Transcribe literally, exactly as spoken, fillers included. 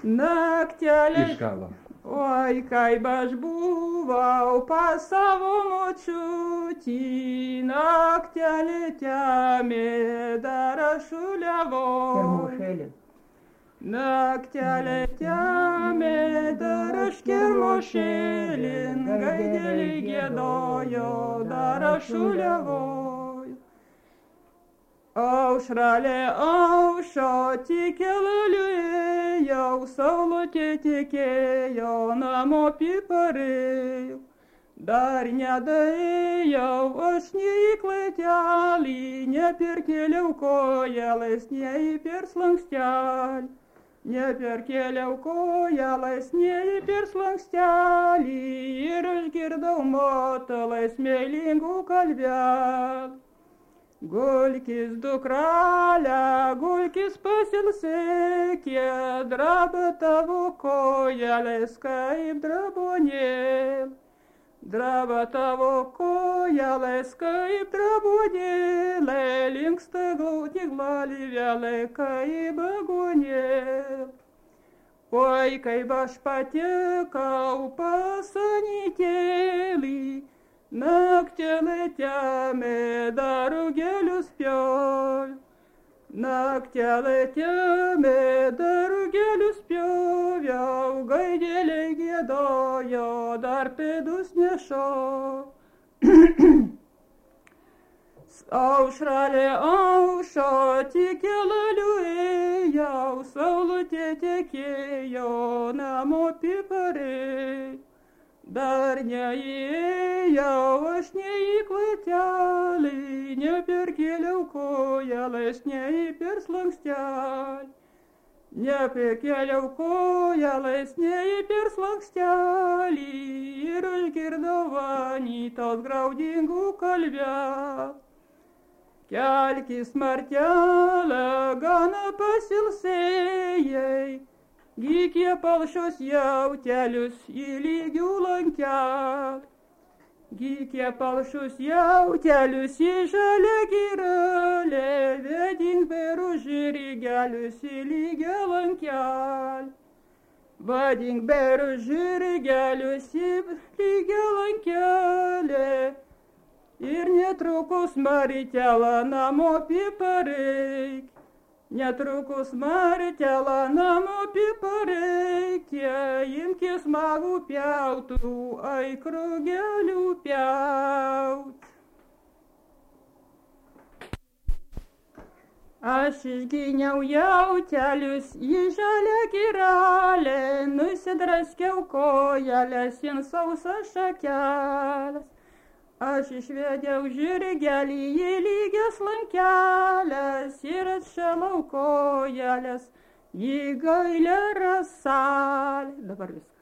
Naktelė. Iš galo. Oi, kaip aš buvau pas savo močiutį, naktelė temė, dar aš šuliavau. Kermošėlė. Naktelė temė, dar aš kermošėlin, gaidelį giedojo, dar aš šuliavau. Aušralė aušo, tik keliuėjau, saulutė tekėjo, namo piparėjau. Dar nedaėjau, aš nei į klaitelį, neperkėliau kojelės, nei per slankštelį. Neperkėliau kojelės, nei per slankštelį, ir išgirdau motalais meilingų kalbelį. Gulkis dukrelė, gulkis pasilsėkė, draba tavo kojelės kaip drabonėlė. Draba tavo kojelės kaip drabonėlė, linksta glaudė glalyvelė kaip agonėlė. Oi, kaip aš patekau pas anytėlį, naktelė temė, dar rugelius pjovė. Naktelė temė, dar rugelius pjovė, gaideliai giedojo, dar pėdus nešo. Aušralė aušo, tik keliu ėjau, saulutė tekėjo, namo piparėjau. Dar neįėjau aš nei į klatelį, neperkėliau kojelės, nei per slankštelį. Neperkėliau kojelės, nei per slankštelį, ir išgirdau anytos graudingų kalbelį. Kelkis, martelė, gana pasilsėjai, gykie palšos jautelius į lygių lankelį. Gykie palšus jautelius į žalią girelę, vedink berų žirgelius į lygią lankelį. Vadink berų žirgelius į lygią lankelį, ir netrukus martelę namo pipareik. Netrukus martelę namo pipareikia, imkis smagų pjautų, eik rugelių pjaut. Aš išgyniau jautelius į žalią girelę, nusidraskiau kojelės in sausas šakeles. Aš išvedžiau žirgelį į lygias lankelės ir atšalau kojelės į gailią rasalę. Dabar viskas.